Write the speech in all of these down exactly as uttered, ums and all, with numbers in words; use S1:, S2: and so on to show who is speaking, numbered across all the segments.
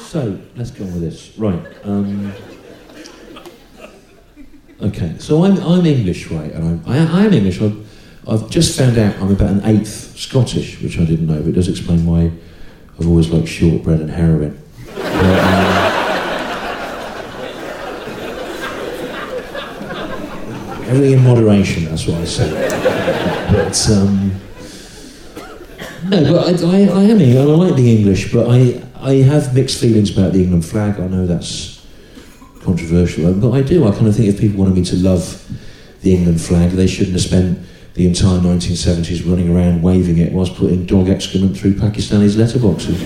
S1: So, let's go on with this. Right. Um, okay, so I'm, I'm English, right? And I'm, I, I am English. I've, I've just found out I'm about an eighth Scottish, which I didn't know, but it does explain why I've always liked shortbread and heroin. But, um, everything in moderation, that's what I say. But, um... No, but I, I, I am English, and I like the English, but I, I have mixed feelings about the England flag. I know that's controversial, but I do. I kind of think if people wanted me to love the England flag, they shouldn't have spent the entire nineteen seventies running around waving it whilst putting dog excrement through Pakistanis' letterboxes.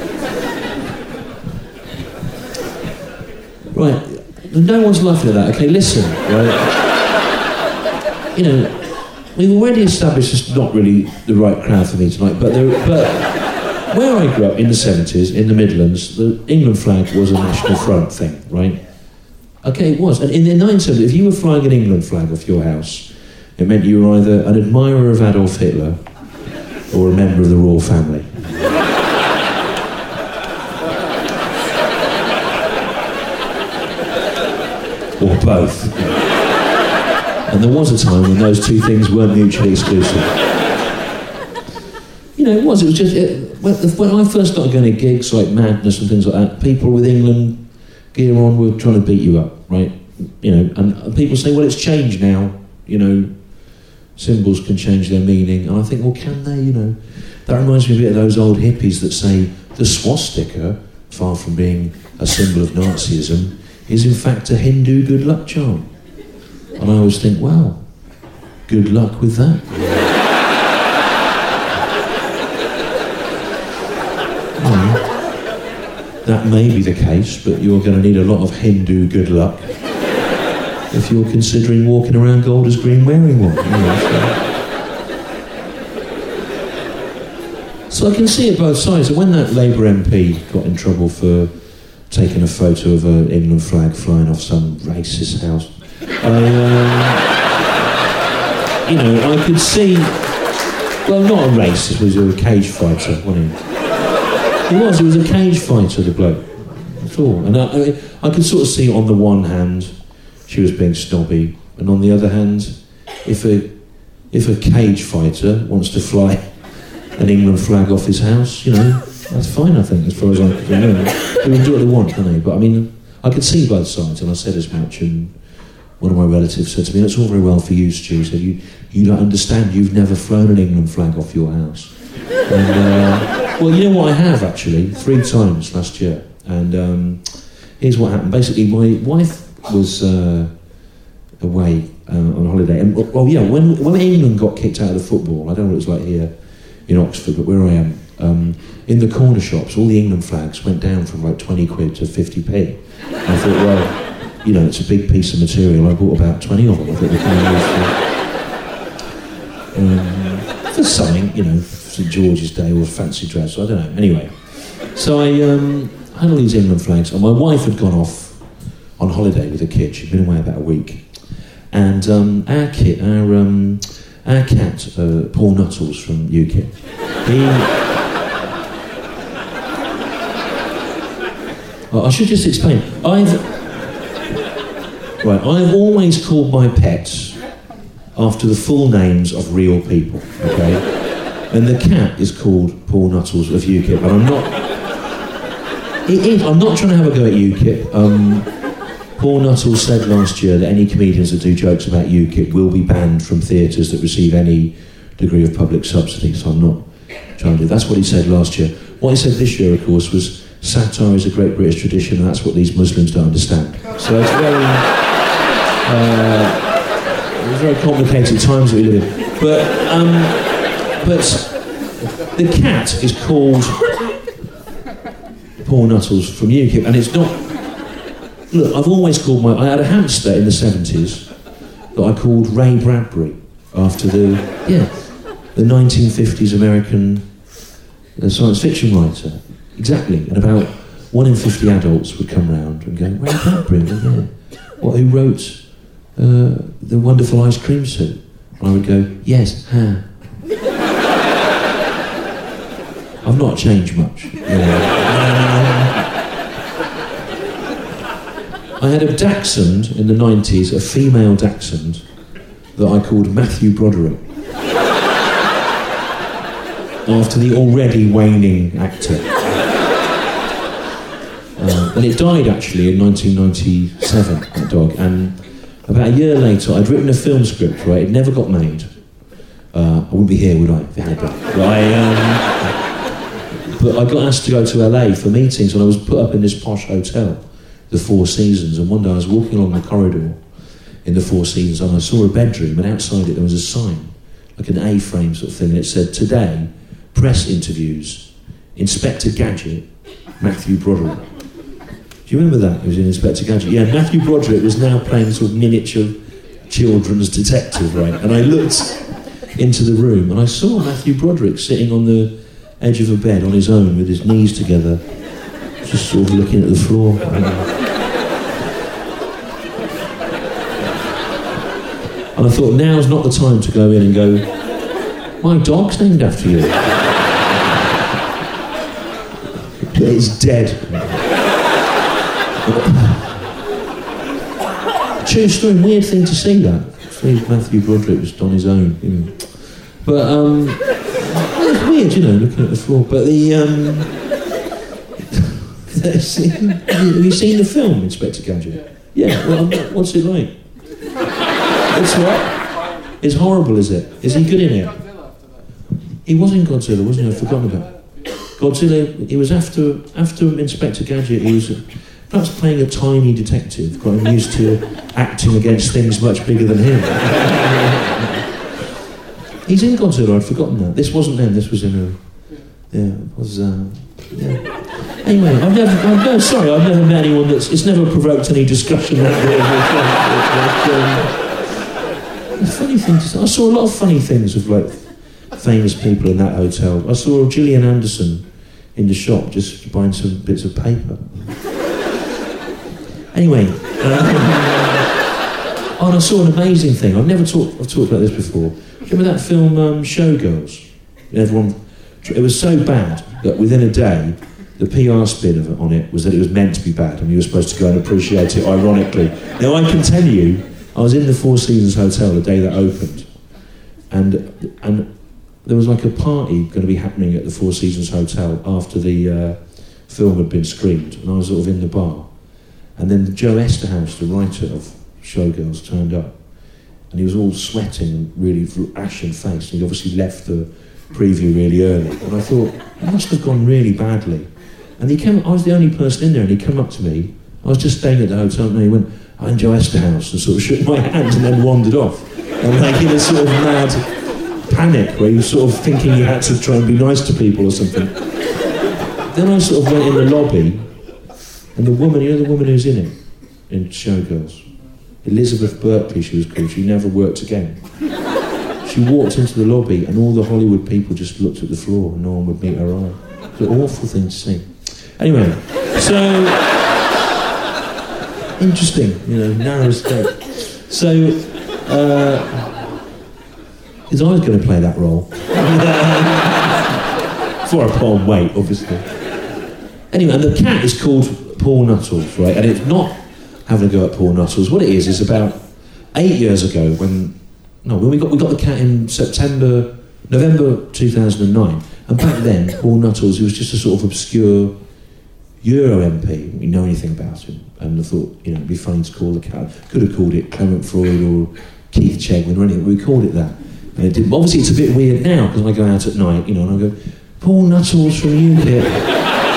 S1: Right, no one's laughing at that. Okay, listen, right? You know, we've already established it's not really the right crowd for me tonight, but there, but where I grew up in the seventies, in the Midlands, the England flag was a National Front thing, right? Okay, it was. And in the nineteen seventies, if you were flying an England flag off your house, it meant you were either an admirer of Adolf Hitler or a member of the royal family. Or both. And there was a time when those two things weren't mutually exclusive. You know, it was. It was just... It, when, when I first started going to gigs like Madness and things like that, people with England gear on were trying to beat you up, right? You know, and, and people say, well, it's changed now, you know, symbols can change their meaning. And I think, well, can they, you know? That reminds me a bit of those old hippies that say the swastika, far from being a symbol of Nazism, is in fact a Hindu good luck charm. And I always think, wow, good luck with that. Well, that may be the case, but you're going to need a lot of Hindu good luck if you're considering walking around Golders Green wearing one. You know, so. so I can see it both sides. And when that Labour M P got in trouble for taking a photo of an England flag flying off some racist house, I, um, you know, I could see, well, not a racist, he was a cage fighter, wasn't he? He was, he was a cage fighter, the bloke. That's all. And I, I, I could sort of see on the one hand, she was being snobby, and on the other hand, if a if a cage fighter wants to fly an England flag off his house, you know, that's fine, I think, as far as I'm concerned. They can do what they want, can't they? But I mean, I could see both sides, and I said as much, and one of my relatives said to me, "That's all very well for you, Stu," said, you, you don't understand, you've never flown an England flag off your house. And, uh, well, you know what, I have, actually, three times last year. And um, here's what happened. Basically, my wife was uh, away uh, on holiday. And, oh, yeah, when, when England got kicked out of the football, I don't know what it was like here in Oxford, but where I am, um, in the corner shops, all the England flags went down from like twenty quid to fifty p. And I thought, well, you know, it's a big piece of material. I bought about twenty of them. I thought they kind of used for, um, for something, you know, Saint George's Day or fancy dress, I don't know. Anyway, so I um, had all these England flags, and my wife had gone off on holiday with a kid. She'd been away about a week, and um, our kid, our um, our cat, uh, Paul Nuttles from UKIP, he. oh, I should just explain. I've right. I've always called my pets after the full names of real people. Okay. And the cat is called Paul Nuttles of UKIP, and I'm not. It is. I'm not trying to have a go at UKIP. Um, Paul Nuttles said last year that any comedians that do jokes about UKIP will be banned from theatres that receive any degree of public subsidy. So I'm not trying to do. That's what he said last year. What he said this year, of course, was satire is a great British tradition, and that's what these Muslims don't understand. So it's very, uh, it's very complicated times that we live in. But. Um, But the cat is called Paul Nuttles from UKIP, and it's not... Look, I've always called my... I had a hamster in the seventies that I called Ray Bradbury, after the... Yeah, the nineteen fifties American uh, science fiction writer. Exactly. And about one in fifty adults would come round and go, Ray Bradbury, yeah. What, who wrote uh, The Wonderful Ice Cream Suit? And I would go, yes, huh. I've not changed much. You know. I had a dachshund in the nineties, a female dachshund, that I called Matthew Broderick. After the already waning actor. Uh, and it died actually in nineteen ninety-seven, that dog, and about a year later I'd written a film script, right, it never got made. Uh, I wouldn't be here, would I, if it had been. But I, um, but I got asked to go to L A for meetings, and I was put up in this posh hotel, the Four Seasons, and one day I was walking along the corridor in the Four Seasons and I saw a bedroom, and outside it there was a sign, like an A-frame sort of thing, and it said, "Today, press interviews, Inspector Gadget, Matthew Broderick." Do you remember that? It was in Inspector Gadget. Yeah, Matthew Broderick was now playing sort of miniature children's detective, right? And I looked into the room and I saw Matthew Broderick sitting on the edge of a bed on his own with his knees together, just sort of looking at the floor. And I thought, now's not the time to go in and go, "My dog's named after you." But it's dead. True story, weird thing to see that. See Matthew Broderick was on his own, you know. But, um, it's weird, you know, looking at the floor. But the, um, have you seen the film, Inspector Gadget? Yeah, well, what's it like? It's what? It's horrible, is it? Is he good in it? He was in Godzilla, wasn't he? I've forgotten about it. Godzilla, he was after, after Inspector Gadget, he was perhaps playing a tiny detective, quite used to acting against things much bigger than him. He's in Godzilla, I'd forgotten that. This wasn't then, this was in a... Yeah, it was... Uh, yeah. Anyway, I've never... I'm no, sorry, I've never met anyone that's... It's never provoked any discussion that way. But, um, the funny thing is, I saw a lot of funny things of, like, famous people in that hotel. I saw Gillian Anderson in the shop just buying some bits of paper. Anyway, um, oh, and I saw an amazing thing. I've never talked. I've talked about this before. Do you remember that film um, Showgirls? Everyone, it was so bad that within a day, the P R spin of it on it was that it was meant to be bad, and you were supposed to go and appreciate it ironically. Now I can tell you, I was in the Four Seasons Hotel the day that opened, and and there was like a party going to be happening at the Four Seasons Hotel after the uh, film had been screened, and I was sort of in the bar. And then Joe Esterhaus, the writer of Showgirls, turned up. And he was all sweating and really ashen-faced. He'd obviously left the preview really early. And I thought, it must have gone really badly. And he came, I was the only person in there, and he came up to me. I was just staying at the hotel, and he went, "I'm Joe Esterhaus," and sort of shook my hand and then wandered off. And like in a sort of mad panic, where he was sort of thinking he had to try and be nice to people or something. Then I sort of went in the lobby, and the woman, you know the woman who's in it, in Showgirls? Elizabeth Berkley, she was called, she never worked again. She walked into the lobby and all the Hollywood people just looked at the floor and no one would meet her eye. It's an awful thing to see. Anyway, so... interesting, you know, narrow escape. So, uh... because I was going to play that role. For a put on weight, obviously. Anyway, and the cat is called Paul Nuttall, right? And it's not having a go at Paul Nuttall. What it is is about eight years ago when no when we got we got the cat in September November two thousand nine, and back then Paul Nuttall, he was just a sort of obscure Euro M P. We didn't know anything about him, and I thought, you know, it'd be funny to call the cat. Could have called it Clement Freud or Keith Chegwin or anything. We called it that, and it didn't. Obviously, it's a bit weird now because I go out at night, you know, and I go, "Paul Nuttall's from U KIP.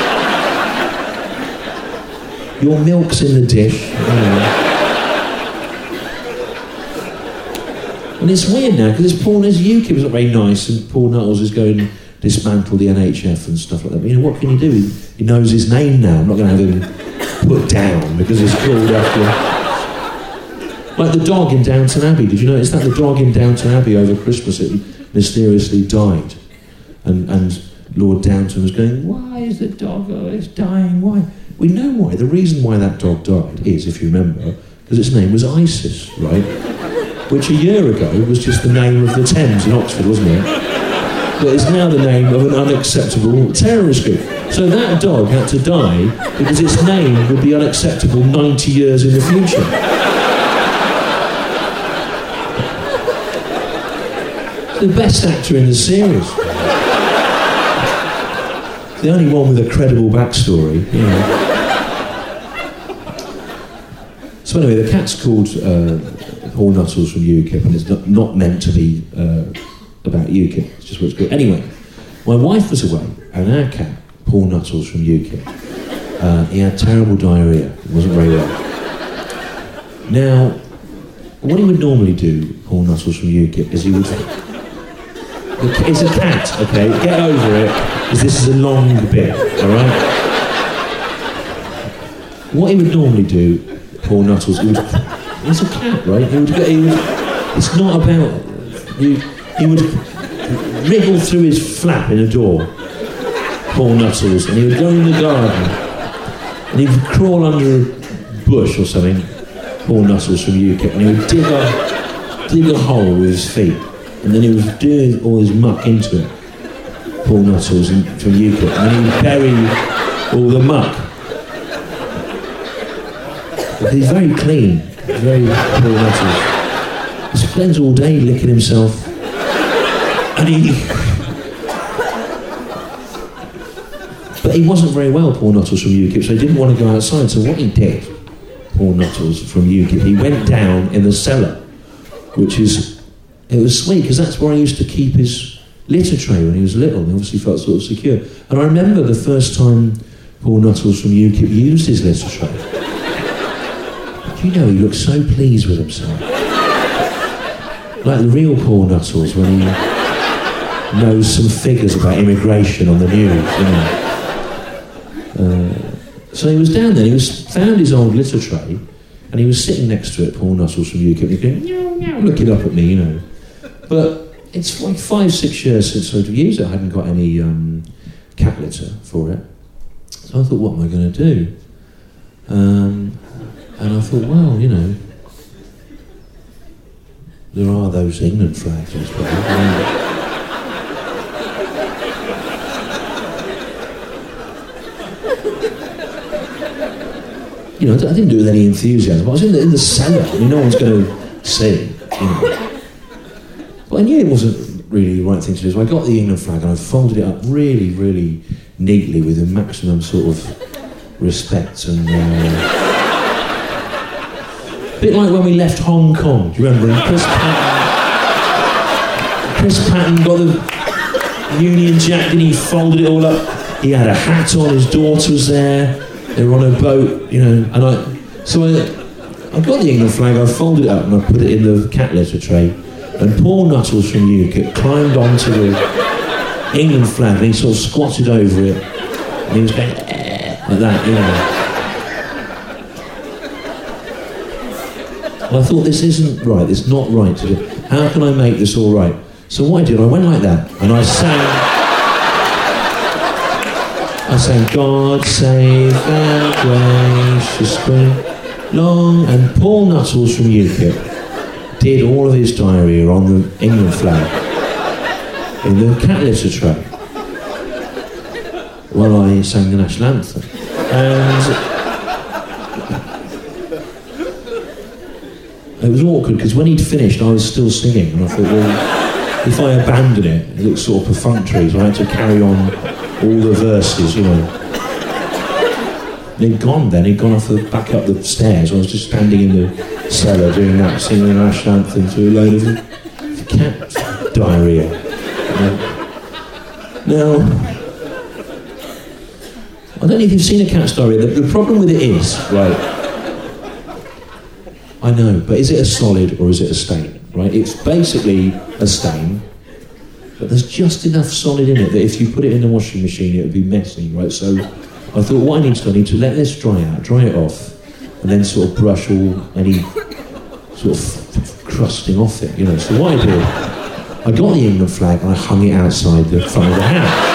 S1: Your milk's in the dish." You know. And it's weird now, because it's Paul, there's U KIP is not very nice, and Paul Nuttall is going to dismantle the N H F and stuff like that. But, you know, what can you do? He, he knows his name now. I'm not going to have him put down because it's called after... Like the dog in Downton Abbey. Did you notice that? The dog in Downton Abbey over Christmas, it mysteriously died. And, and Lord Downton was going, "Why is the dog always dying? Why?" We know why. The reason why that dog died is, if you remember, because its name was Isis, right? Which a year ago was just the name of the Thames in Oxford, wasn't it? but it's now the name of an unacceptable terrorist group. So that dog had to die because its name would be unacceptable ninety years in the future. The best actor in the series. The only one with a credible backstory, you know. So anyway, the cat's called uh, Paul Nuttall from UKIP, and it's not, not meant to be uh, about UKIP, it's just what it's called. Anyway, my wife was away, and our cat, Paul Nuttall from UKIP, uh, he had terrible diarrhoea, it wasn't very well. Now, what he would normally do, Paul Nuttall from UKIP, is he would... It's a cat, okay? Get over it, because this is a long bit, all right? What he would normally do, Paul Nuttall, he would... He's a cat, right? He would go... He would, it's not about... You, he would wriggle through his flap in a door, Paul Nuttall's, and he would go in the garden, and he would crawl under a bush or something, Paul Nuttall's from UKIP, and he would dig a, dig a hole with his feet. And then he was doing all his muck into it, Paul Nuttall's from UKIP, and then he would bury all the muck. But he's very clean, he's very Paul Nuttall. He spends all day licking himself, and he... But he wasn't very well, Paul Nuttall's from UKIP, so he didn't want to go outside, so what he did, Paul Nuttall's from UKIP, he went down in the cellar, which is... It was sweet, because that's where I used to keep his litter tray when he was little. He obviously felt sort of secure. And I remember the first time Paul Nuttall from UKIP used his litter tray. Do you know, he looked so pleased with himself. Like the real Paul Nuttall's when he knows some figures about immigration on the news, you know. Uh, so he was down there, he was found his old litter tray, and he was sitting next to it, Paul Nuttall from UKIP, and he going, meow, meow, looking up at me, you know. But it's like five, six years since I'd used it. I hadn't got any um, cat litter for it. So I thought, what am I going to do? Um, and I thought, well, you know, there are those England flags, I suppose. You know, I didn't do it with any enthusiasm. I was in the, in the cellar. I mean, no one's going to see, you know. But I knew it wasn't really the right thing to do, so I got the England flag and I folded it up really, really neatly with a maximum sort of respect and... Uh, a bit like when we left Hong Kong, do you remember? And Chris Patton... Chris Patton got the Union Jack and he folded it all up. He had a hat on, his daughter was there, they were on a boat, you know, and I... So I, I got the England flag, I folded it up and I put it in the cat litter tray. And Paul Nuttall from UKIP climbed onto the England flag and he sort of squatted over it and he was going eh, like that, you know. And I thought, this isn't right, it's not right to do. How can I make this all right? So what I did, I went like that and I sang, I sang, God save our gracious Queen, long, and Paul Nuttall from UKIP did all of his diarrhoea on the England flag in the cat litter tray while I sang the national anthem. And it was awkward because when he'd finished I was still singing and I thought, well, if I abandon it, it looks sort of perfunctory, so I had to carry on all the verses, you know. And he'd gone then, he'd gone off the, back up the stairs. I was just standing in the cellar doing that, singing the national anthem to a load of cat diarrhoea. Now, I don't know if you've seen a cat's diarrhoea. The, the problem with it is, right, I know, but is it a solid or is it a stain, right? It's basically a stain, but there's just enough solid in it that if you put it in the washing machine, it would be messy, right? So I thought, what I need to do, I need to let this dry out, dry it off, and then sort of brush all any sort of crusting off it, you know. So what I did, I got the England flag and I hung it outside the front of the house.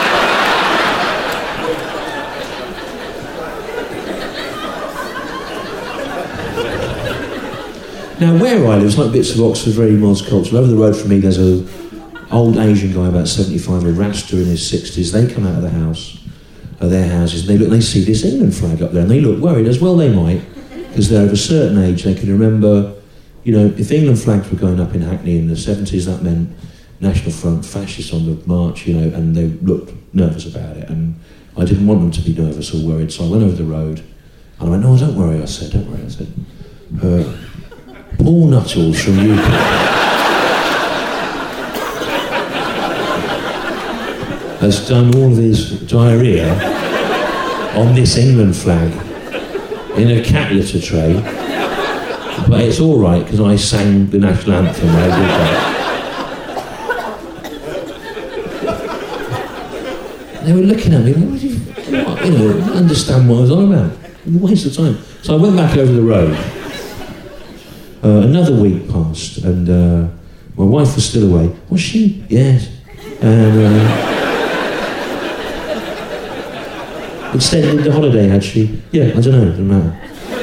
S1: Now, where I live, it's like bits of Oxford, very multicultural. Over the road from me, there's a old Asian guy, about seventy-five, a Rasta in his sixties. They come out of the house, of their houses, and they look. They see this England flag up there, and they look worried, as well they might, because they're of a certain age. They can remember, you know, if England flags were going up in Hackney in the seventies, that meant National Front, fascists on the march, you know, and they looked nervous about it. And I didn't want them to be nervous or worried, so I went over the road, and I went, no, don't worry, I said, don't worry, I said, uh, Paul Nuttall from U K has done all this diarrhea on this England flag in a cat litter tray, but it's all right because I sang the national anthem when I did that. They were looking at me like, what do you, what, you know, I didn't understand what I was on about. It was a waste of time. So I went back over the road. Uh, another week passed, and uh, my wife was still away. Was she? Yes. And uh, extended the holiday, had she? Yeah, I don't know, doesn't matter.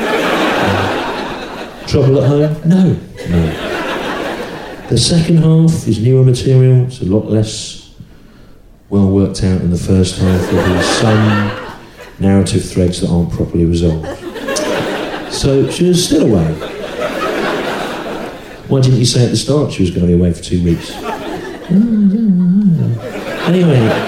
S1: Uh, trouble at home? No. No. The second half is newer material. It's a lot less well worked out than the first half. There's some narrative threads that aren't properly resolved. So she was still away. Why didn't you say at the start she was going to be away for two weeks? Anyway,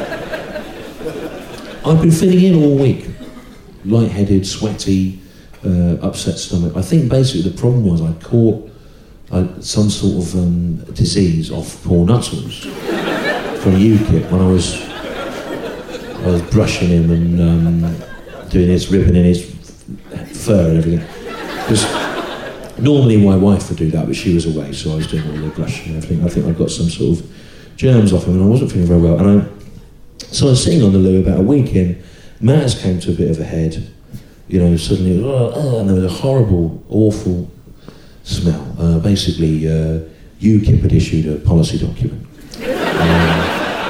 S1: I've been feeling in all week. Lightheaded, sweaty, uh, upset stomach. I think basically the problem was I caught uh, some sort of um, disease off Paul Nuttall's from UKIP when I was I was brushing him and um, doing his, ripping in his fur and everything. Because normally my wife would do that, but she was away, so I was doing all the brushing and everything. I think I got some sort of germs off him and I wasn't feeling very well. And I, so I was sitting on the loo about a week in. Maz came to a bit of a head, you know, suddenly, it was, oh, oh, and there was a horrible, awful smell. Uh, basically, uh, UKIP had issued a policy document. Um,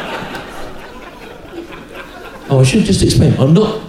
S1: oh, I should just explain. I'm not.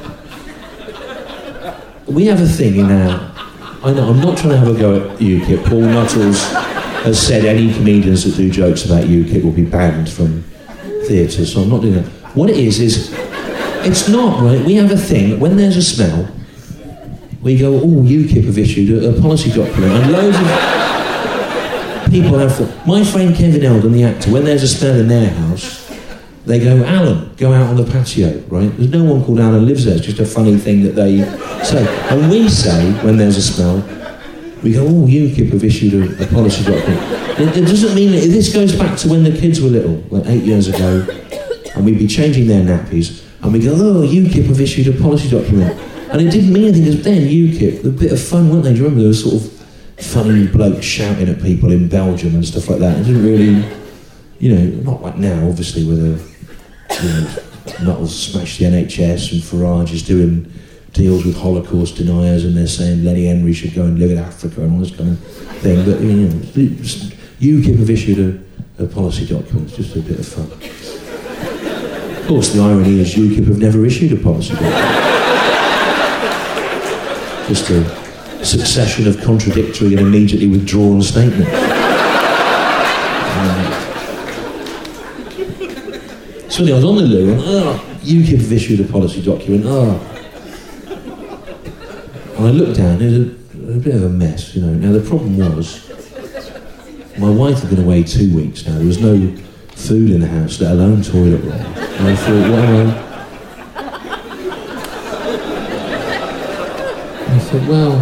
S1: We have a thing in our. I know, I'm not trying to have a go at UKIP. Paul Nuttall's has said any comedians that do jokes about UKIP will be banned from theatres, so I'm not doing that. What it is, is it's not, right? We have a thing, when there's a smell, we go, oh, UKIP have issued a, a policy document, and loads of people have thought. My friend Kevin Eldon, the actor, when there's a smell in their house, they go, Alan, go out on the patio, right? There's no one called Alan lives there, it's just a funny thing that they say. And we say, when there's a smell, we go, oh, UKIP have issued a, a policy document. It, it doesn't mean that, this goes back to when the kids were little, like eight years ago, and we'd be changing their nappies, and we go, oh, UKIP have issued a policy document. And it didn't mean anything, because then UKIP, a bit of fun, weren't they? Do you remember there was sort of funny blokes shouting at people in Belgium and stuff like that? It didn't really, you know, not like now, obviously, with a, you know, Nuttall's smashed the N H S and Farage is doing deals with Holocaust deniers and they're saying Lenny Henry should go and live in Africa and all this kind of thing. But, you know, UKIP have issued a, a policy document, it's just a bit of fun. Of course, the irony is UKIP have never issued a policy document. Just a succession of contradictory and immediately withdrawn statements. Um, so I was on the loo and, oh, UKIP have issued a policy document, oh. And I looked down, it was a, a bit of a mess, you know. Now the problem was, my wife had been away two weeks now, there was no food in the house, let alone toilet roll. And I thought, what am I? I thought, well,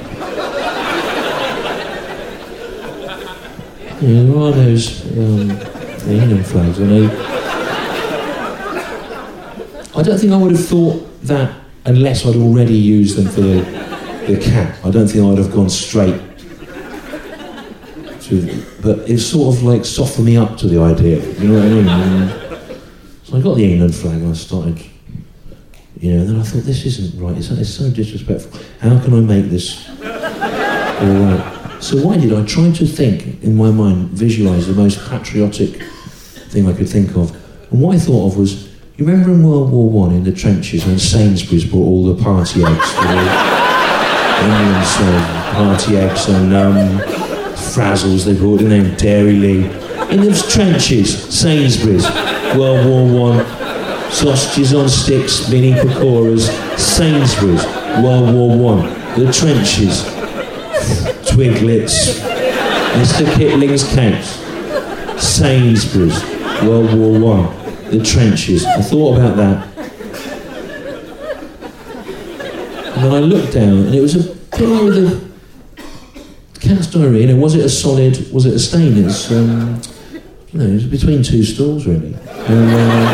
S1: you know, there are those um, the England flags. I know. I don't think I would have thought that unless I'd already used them for the, the cat. I don't think I would have gone straight to. But it sort of like softened me up to the idea. You know what I mean? And so I got the England flag and I started. You know, and then I thought, this isn't right, it's, it's so disrespectful. How can I make this all right? So why did I try to think, in my mind, visualise the most patriotic thing I could think of? And what I thought of was, you remember in World War One in the trenches when Sainsbury's brought all the party eggs for the Indians, uh, party eggs and um, frazzles they brought in there, Dairy Lee. In the trenches, Sainsbury's, World War One, sausages on sticks, mini pakoras, Sainsbury's, World War One, the trenches, Twiglets, Mister Kipling's cakes, Sainsbury's, World War One, the trenches. I thought about that. And then I looked down, and it was a bit like with the cat's diary. You know, was it a solid? Was it a stain? It was, um, you know, it was between two stools, really. And, uh,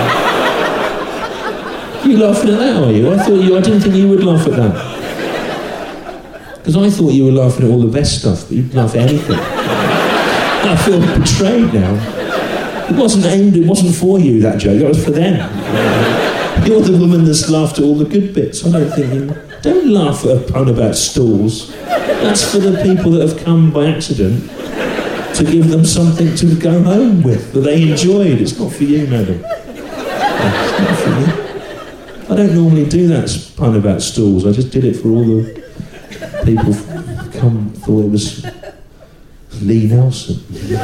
S1: you laughing at that, are you? I thought you. I didn't think you would laugh at that, because I thought you were laughing at all the best stuff, but you'd laugh at anything. I feel betrayed now. It wasn't aimed. It wasn't for you, that joke. It was for them. You're the woman that's laughed at all the good bits. I don't think you... Don't laugh at a pun about stools. That's for the people that have come by accident to give them something to go home with that they enjoyed. It's not for you, madam. It's not for you. I don't normally do that pun about stools. I just did it for all the people who come thought it was Lee Nelson.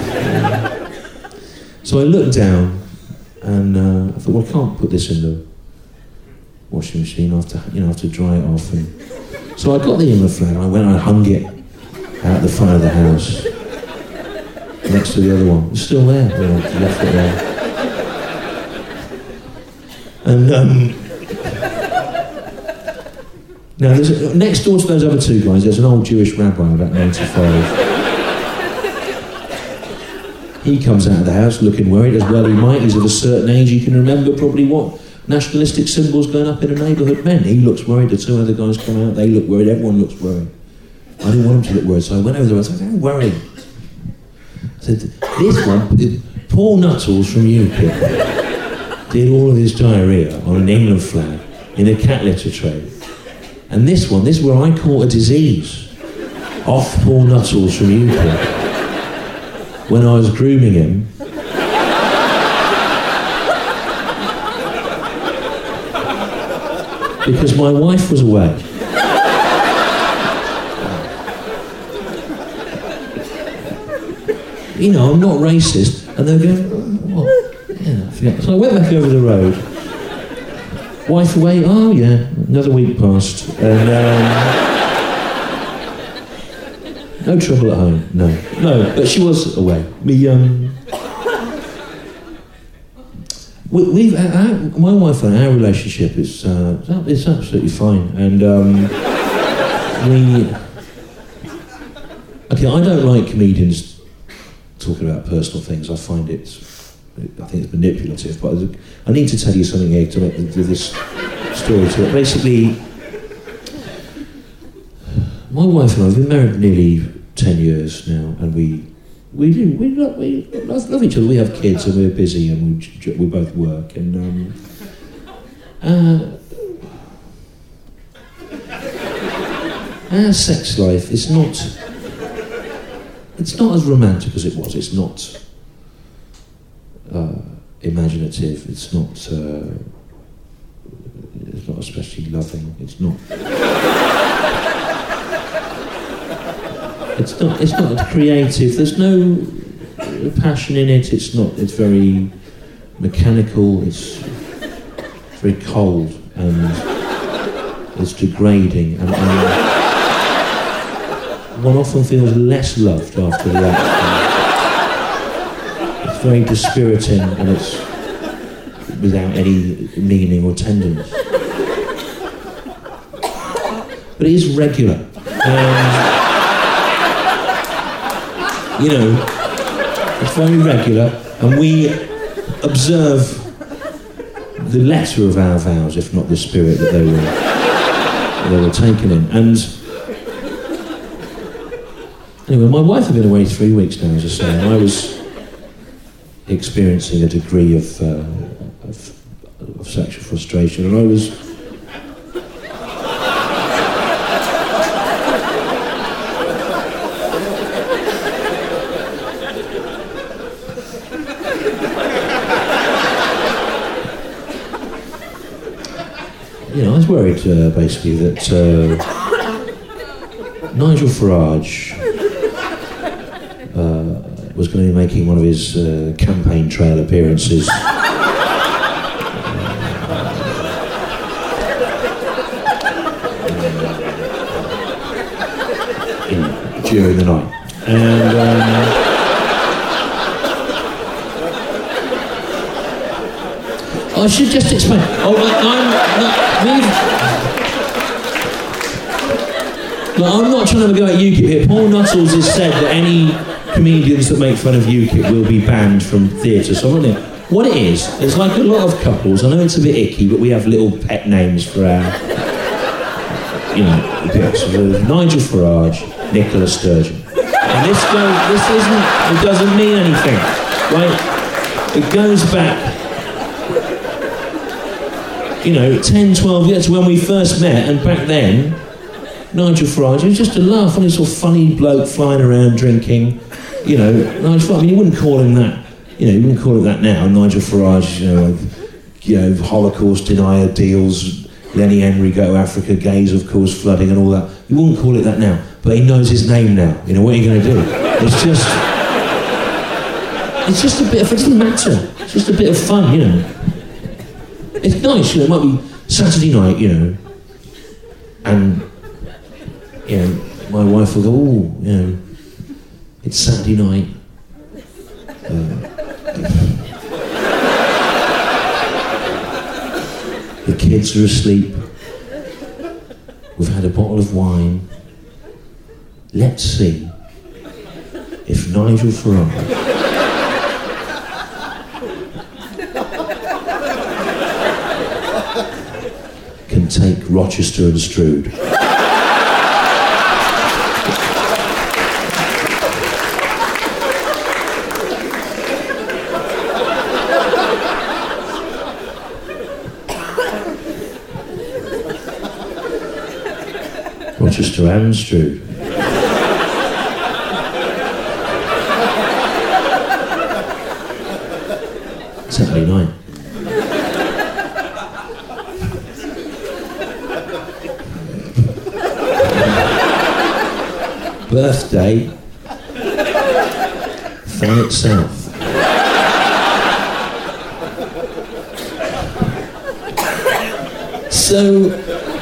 S1: So I looked down and uh, I thought, well, I can't put this in the washing machine. I have to, you know, I have to dry it off. And so I got the England flag and I went and I hung it out the front of the house next to the other one. It's still there. You know, I left it there. And um, now, there's a, next door to those other two guys, there's an old Jewish rabbi about ninety-five. He comes out of the house looking worried, as well he might. He's of a certain age, he can remember probably what nationalistic symbols going up in a neighbourhood meant. He looks worried, the two other guys come out, they look worried, everyone looks worried. I didn't want him to look worried, so I went over there and I said, don't worry. I said, this one, Paul Nuttall from U KIP did all of his diarrhoea on an England flag in a cat litter tray. And this one, this is where I caught a disease off Paul Nuttall's from U KIP when I was grooming him. Because my wife was away. You know, I'm not racist. And they're going, oh, what? Yeah, I forget. So I went back over the road. Wife away? Oh, yeah. Another week passed. And, um, no trouble at home. No. No, but she was away. Me, um... We, we've, our, my wife and our relationship is uh, it's absolutely fine, and um, we. Okay, I don't like comedians talking about personal things. I find it, I think it's manipulative. But I need to tell you something here to make this story to it. Basically, my wife and I have been married nearly ten years now, and we. We do. We love, we love, love each other. We have kids and we're busy and we, we both work. And um, uh, our sex life is not. It's not as romantic as it was. It's not uh, imaginative. It's not. Uh, it's not especially loving. It's not. It's not. It's not creative. There's no passion in it. It's not. It's very mechanical. It's very cold and it's degrading. And, and one often feels less loved after the act. It's very dispiriting and it's without any meaning or tenderness. But it is regular. Um, You know, it's very regular, and we observe the letter of our vows, if not the spirit that they were they were taken in. And anyway, my wife had been away three weeks now, as I say, and I was experiencing a degree of, uh, of, of sexual frustration, and I was. You know, I was worried, uh, basically, that uh, Nigel Farage uh, was going to be making one of his uh, campaign trail appearances. in, during the night. And um, I should just explain. Oh, I, I'm, no, I'm not trying to go at UKIP here. Paul Nuttall has said that any comedians that make fun of UKIP will be banned from theatre. So I'm not there. What it is, it's like a lot of couples. I know it's a bit icky, but we have little pet names for our, you know, bits. So Nigel Farage, Nicola Sturgeon. And this goes, this isn't, it doesn't mean anything, right? It goes back, you know, ten, twelve years when we first met, and back then, Nigel Farage, he was just a laugh, funny sort of funny bloke flying around drinking, you know, Nigel Farage, I mean, you wouldn't call him that, you know, you wouldn't call it that now, Nigel Farage, you know, you know, Holocaust denier deals, Lenny Henry go to Africa, gays of course flooding and all that, you wouldn't call it that now, but he knows his name now, you know, what are you going to do? It's just, it's just a bit of, it doesn't matter, it's just a bit of fun, you know. It's nice, you know, it might be Saturday night, you know, and, you know, my wife will go, oh, you know, it's Saturday night. Uh, the kids are asleep. We've had a bottle of wine. Let's see if Nigel Farage can take Rochester and Strood. Rochester and Strood. Saturday night. Birthday, Thanet South. So,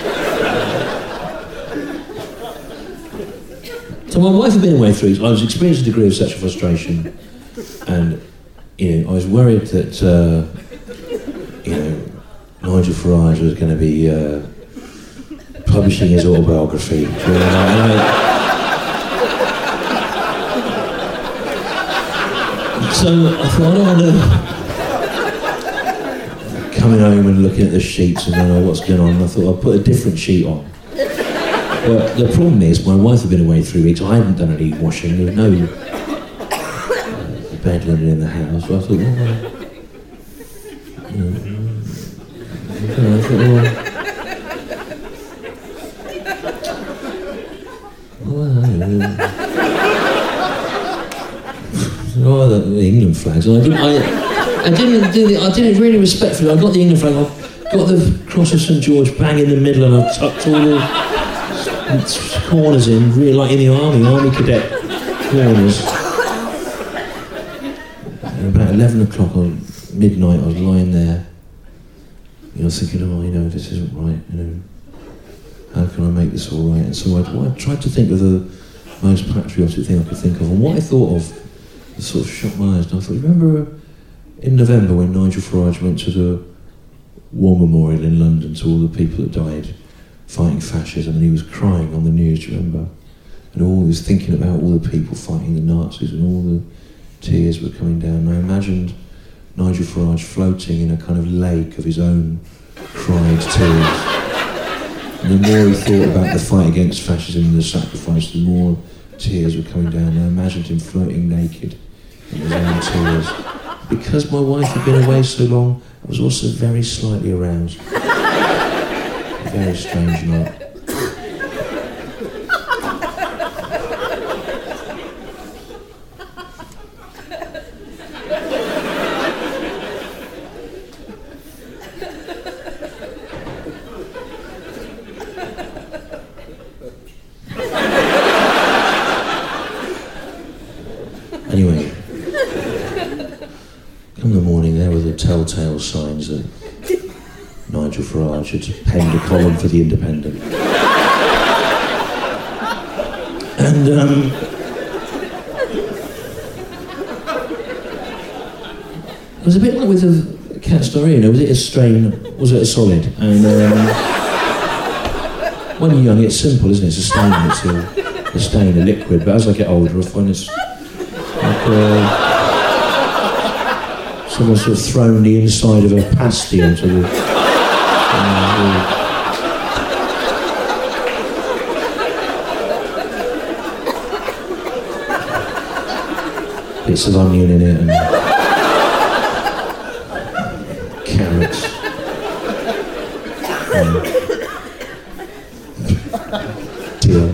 S1: so my wife had been away three weeks. I was experiencing a degree of sexual frustration, and you know, I was worried that uh, you know, Nigel Farage was going to be uh, publishing his autobiography. And I, So I thought, I don't want to... Coming home and looking at the sheets and going, oh, what's going on? And I thought, I'll put a different sheet on. But the problem is, my wife had been away three weeks. I hadn't done any washing. There was no uh, bed linen in the house. So I thought, well, uh, uh, I thought, well, well uh, oh, the, the England flags. And I didn't, I, I didn't do the, I did it really respectfully. I got the England flag off, got the cross of St George bang in the middle, and I tucked all the corners in, really like in the army, army cadet corners. And about eleven o'clock on midnight, I was lying there. You know, thinking, oh, you know, this isn't right. You know, how can I make this all right? And so I, well, I tried to think of the most patriotic thing I could think of, and what I thought of. It sort of shocked my eyes, and I thought, remember in November when Nigel Farage went to the War Memorial in London to all the people that died fighting fascism, and he was crying on the news, do you remember? And all he was thinking about all the people fighting the Nazis, and all the tears were coming down. And I imagined Nigel Farage floating in a kind of lake of his own cried tears. And the more he thought about the fight against fascism and the sacrifice, the more tears were coming down. And I imagined him floating naked in his own tears. Because my wife had been away so long, I was also very slightly aroused. A very strange night. Anyway, there were the telltale signs that Nigel Farage had penned a column for The Independent. And, um... it was a bit like with the cat's diarrhea, you know, was it a strain, was it a solid? And, um... when you're young, it's simple, isn't it? It's a stain, it's a, a stain, a liquid, but as I get older, I find it's like, uh... someone's sort of thrown the inside of a pasty onto the... Uh, bits of onion in it and carrots. Um, dear.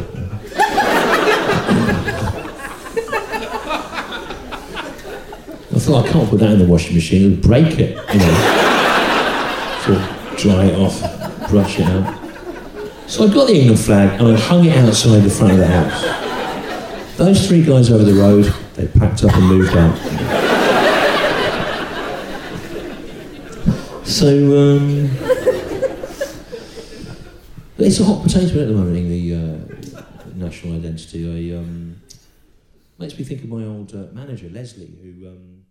S1: I thought, I can't put that in the washing machine, it would break it, you know. Sort of dry it off, brush it out. So I got the England flag and I hung it outside the front of the house. Those three guys over the road, they packed up and moved out. So, um... but it's a hot potato at the moment, the uh, national identity. I, um... makes me think of my old uh, manager, Leslie, who... Um,